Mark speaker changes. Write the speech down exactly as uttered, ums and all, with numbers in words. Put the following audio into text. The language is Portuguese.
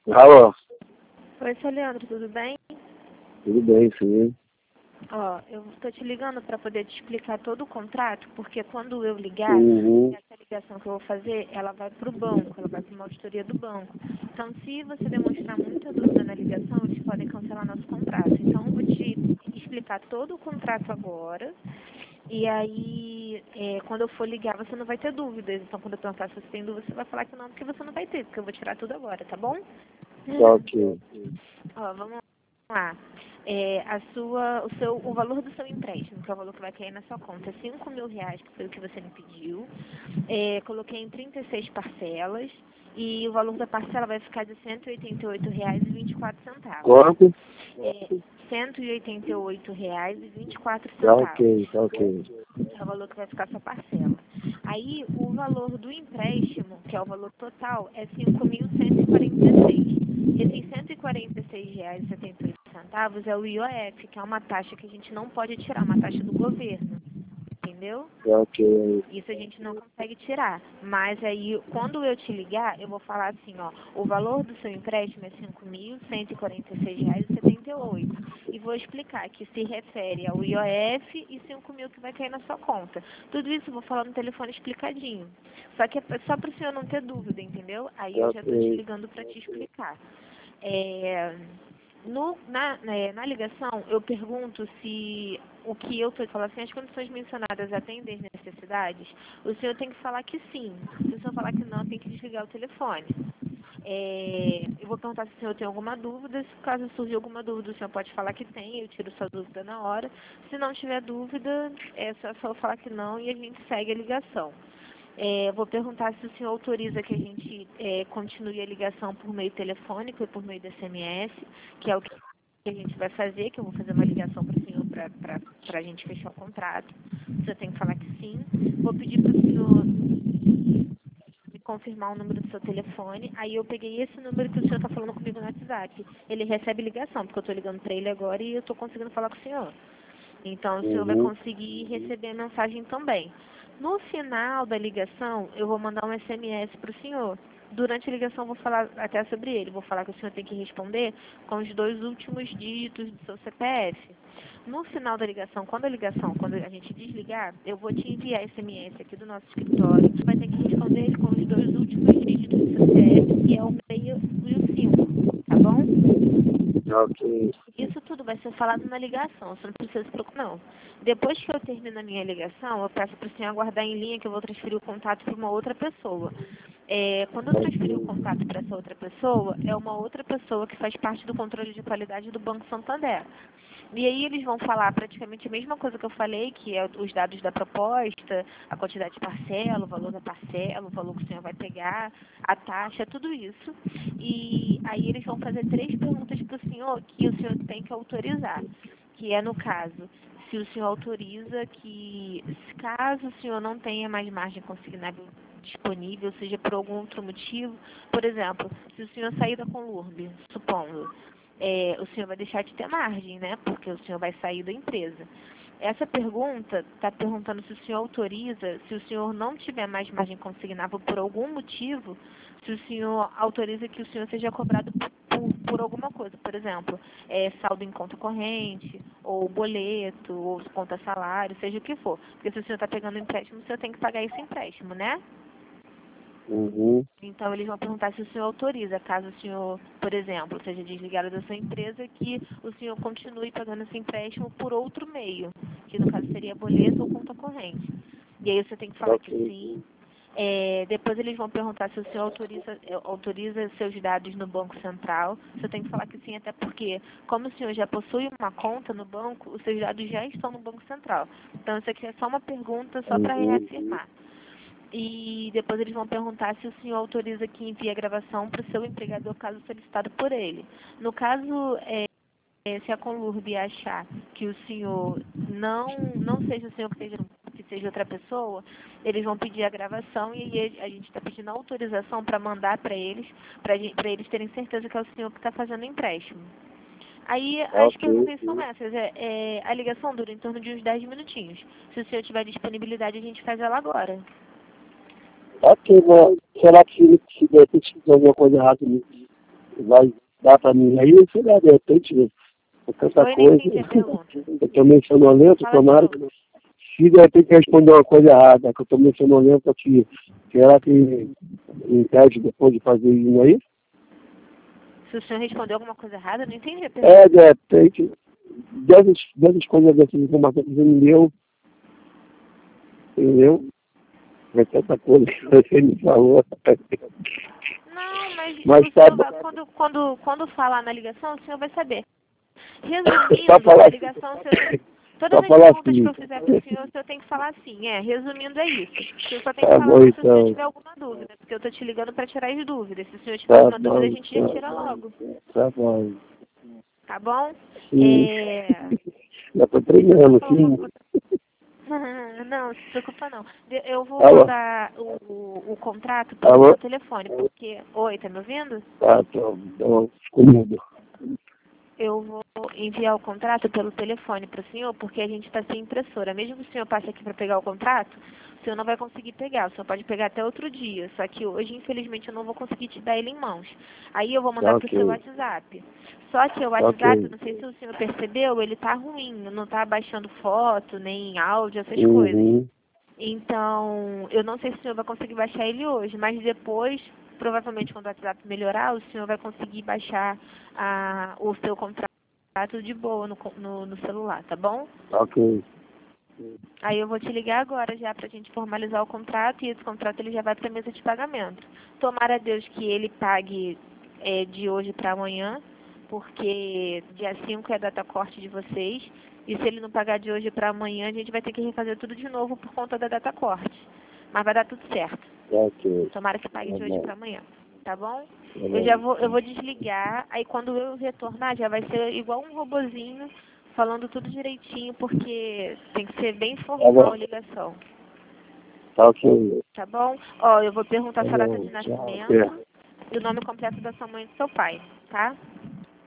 Speaker 1: Alô?
Speaker 2: Oi, seu Leandro, tudo bem?
Speaker 1: Tudo bem, sim.
Speaker 2: Ó, eu estou te ligando para poder te explicar todo o contrato, porque quando eu ligar,
Speaker 1: Uhum.
Speaker 2: essa ligação que eu vou fazer, ela vai para o banco, ela vai para uma auditoria do banco. Então, se você demonstrar muita dúvida na ligação, eles podem cancelar nosso contrato. Então, eu vou te explicar todo o contrato agora, e aí, é, quando eu for ligar, você não vai ter dúvidas. Então, quando eu perguntar se você tem dúvida, você vai falar que não, porque você não vai ter, porque eu vou tirar tudo agora, tá bom?
Speaker 1: Tá ok.
Speaker 2: Ó, vamos lá. É, a sua, o, seu, o valor do seu empréstimo, que é o valor que vai cair na sua conta, é cinco mil reais, que foi o que você me pediu. É, coloquei em trinta e seis parcelas e o valor da parcela vai ficar de cento e oitenta e oito reais e vinte e quatro centavos.
Speaker 1: Quanto?
Speaker 2: É, cento e oitenta e oito reais e vinte e quatro
Speaker 1: Tá
Speaker 2: centavos.
Speaker 1: ok, tá ok.
Speaker 2: É o valor que vai ficar a sua parcela. Aí, o valor do empréstimo, que é o valor total, é cinco mil cento e quarenta e seis. Esses cento e quarenta e seis reais e setenta e oito centavos é o I O F, que é uma taxa que a gente não pode tirar, uma taxa do governo. Entendeu?
Speaker 1: Tá ok.
Speaker 2: Isso a gente não consegue tirar. Mas aí, quando eu te ligar, eu vou falar assim, ó, o valor do seu empréstimo é cinco mil cento e quarenta e seis reais e setenta e oito. E vou explicar que se refere ao I O F e cinco mil que vai cair na sua conta. Tudo isso eu vou falar no telefone explicadinho. Só que é só para o senhor não ter dúvida, entendeu? Aí
Speaker 1: Tá
Speaker 2: eu já estou te
Speaker 1: ok.
Speaker 2: ligando para te explicar. É, no, na, na, na ligação, eu pergunto se o que eu estou falando, assim, as condições mencionadas atendem às necessidades. O senhor tem que falar que sim. Se o senhor falar que não, tem que desligar o telefone. É, eu vou perguntar se o senhor tem alguma dúvida. Se caso surgir alguma dúvida, o senhor pode falar que tem, eu tiro sua dúvida na hora. Se não tiver dúvida, é só, só falar que não e a gente segue a ligação. É, vou perguntar se o senhor autoriza que a gente é, continue a ligação por meio telefônico e por meio do S M S, que é o que a gente vai fazer, que eu vou fazer uma ligação para o senhor para a gente fechar o contrato. O senhor tem que falar que sim. Vou pedir para o senhor me confirmar o número do seu telefone. Aí eu peguei esse número que o senhor está falando comigo no WhatsApp. Ele recebe ligação, porque eu estou ligando para ele agora e eu estou conseguindo falar com o senhor. Então, o senhor vai
Speaker 1: Uhum.
Speaker 2: conseguir receber a mensagem também. No final da ligação, eu vou mandar um S M S para o senhor. Durante a ligação, eu vou falar até sobre ele. Vou falar que o senhor tem que responder com os dois últimos dígitos do seu C P F. No final da ligação, quando a ligação, quando a gente desligar, eu vou te enviar S M S aqui do nosso escritório. Você vai ter que responder ele com os dois últimos dígitos do seu C P F, que é o seis e o cinco. Tá bom?
Speaker 1: Tá ok.
Speaker 2: Isso tudo vai ser falado na ligação, você não precisa se preocupar, não. Depois que eu termino a minha ligação, eu peço para o senhor aguardar em linha que eu vou transferir o contato para uma outra pessoa. É, quando eu transferir o contato para essa outra pessoa, é uma outra pessoa que faz parte do controle de qualidade do Banco Santander. E aí eles vão falar praticamente a mesma coisa que eu falei, que é os dados da proposta, a quantidade de parcela, o valor da parcela, o valor que o senhor vai pegar, a taxa, tudo isso. E aí eles vão fazer três perguntas para o senhor que o senhor tem que autorizar, que é no caso, se o senhor autoriza que, caso o senhor não tenha mais margem consignável disponível, seja por algum outro motivo, por exemplo, se o senhor sair da Conlurb, supondo, é, o senhor vai deixar de ter margem, né? Porque o senhor vai sair da empresa. Essa pergunta está perguntando se o senhor autoriza, se o senhor não tiver mais margem consignável por algum motivo, se o senhor autoriza que o senhor seja cobrado por, por, por alguma coisa. Por exemplo, é, saldo em conta corrente, ou boleto, ou conta salário, seja o que for. Porque se o senhor está pegando empréstimo, o senhor tem que pagar esse empréstimo, né?
Speaker 1: Uhum.
Speaker 2: Então, eles vão perguntar se o senhor autoriza, caso o senhor, por exemplo, seja desligado da sua empresa, que o senhor continue pagando esse empréstimo por outro meio, que no caso seria boleto ou conta corrente. E aí você tem que
Speaker 1: Tá
Speaker 2: falar que
Speaker 1: ok.
Speaker 2: sim. É, depois eles vão perguntar se o senhor autoriza, é, autoriza seus dados no Banco Central. Você tem que falar que sim, até porque, como o senhor já possui uma conta no banco, os seus dados já estão no Banco Central. Então, isso aqui é só uma pergunta só para
Speaker 1: Uhum.
Speaker 2: reafirmar. E depois eles vão perguntar se o senhor autoriza que envie a gravação para o seu empregador, caso solicitado por ele. No caso, é, se a Conlurb achar que o senhor não, não seja o senhor, que seja, que seja outra pessoa, eles vão pedir a gravação e aí a gente está pedindo autorização para mandar para eles, para eles terem certeza que é o senhor que está fazendo o empréstimo. Aí
Speaker 1: Tá
Speaker 2: as
Speaker 1: ok.
Speaker 2: perguntas são essas. É, é, a ligação dura em torno de uns dez minutinhos. Se o senhor tiver disponibilidade, a gente faz ela agora.
Speaker 1: Tá ok, mas será que se de repente fizer alguma coisa errada nisso? vai dar pra mim aí, sei lá, de repente, com tanta
Speaker 2: Oi, nem
Speaker 1: coisa.
Speaker 2: entendi a pergunta.
Speaker 1: Eu tô meio sonolento,
Speaker 2: Fala de
Speaker 1: tomara
Speaker 2: novo.
Speaker 1: que se de repente responder uma coisa errada, que eu tô meio sonolento aqui, será que impede depois de fazer isso aí?
Speaker 2: Se o senhor respondeu alguma coisa errada, eu não entendi a
Speaker 1: É,
Speaker 2: pergunta.
Speaker 1: de repente, dessas, dessas coisas, dessas informações que você me deu, entendeu? É tanta coisa que você me falou.
Speaker 2: Não, mas,
Speaker 1: Mas
Speaker 2: o
Speaker 1: tá
Speaker 2: senhor
Speaker 1: bom.
Speaker 2: vai, quando, quando, quando falar na ligação, o senhor vai saber.
Speaker 1: Só
Speaker 2: Resumindo,
Speaker 1: falar
Speaker 2: a
Speaker 1: assim.
Speaker 2: ligação, o senhor tem, todas
Speaker 1: Só
Speaker 2: as
Speaker 1: falar
Speaker 2: perguntas que
Speaker 1: assim.
Speaker 2: eu fizer para o senhor, o senhor tem que falar assim. É, resumindo, é isso. O senhor só tem que
Speaker 1: Tá
Speaker 2: falar
Speaker 1: bom,
Speaker 2: não se o senhor
Speaker 1: então.
Speaker 2: tiver alguma dúvida, porque eu estou te ligando para tirar as dúvidas. Se o senhor tiver
Speaker 1: Tá
Speaker 2: alguma dúvida,
Speaker 1: bom,
Speaker 2: a gente já
Speaker 1: então.
Speaker 2: tira logo.
Speaker 1: Tá bom.
Speaker 2: Tá bom?
Speaker 1: Sim.
Speaker 2: É...
Speaker 1: Já tô
Speaker 2: Deixa eu só
Speaker 1: treinando,
Speaker 2: falar uma
Speaker 1: sim.
Speaker 2: coisa. Não, se preocupa não. De- Eu vou
Speaker 1: Alô?
Speaker 2: mandar o, o, o contrato pelo
Speaker 1: Alô?
Speaker 2: seu telefone, porque... Oi, tá me ouvindo?
Speaker 1: Tá, tô, tô comigo.
Speaker 2: Eu vou enviar o contrato pelo telefone para o senhor, porque a gente está sem impressora. Mesmo que o senhor passe aqui para pegar o contrato, o senhor não vai conseguir pegar. O senhor pode pegar até outro dia. Só que hoje, infelizmente, eu não vou conseguir te dar ele em mãos. Aí eu vou mandar
Speaker 1: Tá
Speaker 2: para o seu
Speaker 1: ok.
Speaker 2: WhatsApp. Só que o
Speaker 1: Tá
Speaker 2: WhatsApp,
Speaker 1: ok.
Speaker 2: não sei se o senhor percebeu, ele tá ruim. Não tá baixando foto, nem áudio, essas coisas.
Speaker 1: Uhum.
Speaker 2: Então, eu não sei se o senhor vai conseguir baixar ele hoje, mas depois, provavelmente quando o WhatsApp melhorar, o senhor vai conseguir baixar a, o seu contrato de boa no, co- no, no celular, tá bom?
Speaker 1: Tá ok.
Speaker 2: Aí eu vou te ligar agora já pra gente formalizar o contrato e esse contrato ele já vai pra mesa de pagamento. Tomara a Deus que ele pague é, de hoje pra amanhã, porque dia cinco é a data corte de vocês. E se ele não pagar de hoje pra amanhã, a gente vai ter que refazer tudo de novo por conta da data corte. Mas vai dar tudo certo.
Speaker 1: Tá ok.
Speaker 2: Tomara que pague
Speaker 1: Tá
Speaker 2: de hoje
Speaker 1: bom.
Speaker 2: pra amanhã, tá bom?
Speaker 1: Tá
Speaker 2: Eu já
Speaker 1: bom.
Speaker 2: vou, eu vou desligar, aí quando eu retornar já vai ser igual um robozinho falando tudo direitinho, porque tem que ser bem
Speaker 1: Tá
Speaker 2: formal
Speaker 1: bom.
Speaker 2: a ligação,
Speaker 1: Tá ok.
Speaker 2: tá bom? Ó, eu vou perguntar
Speaker 1: Tá
Speaker 2: sua data de
Speaker 1: bom. Tchau.
Speaker 2: nascimento
Speaker 1: Até.
Speaker 2: e o nome completo da sua mãe e do seu pai, tá?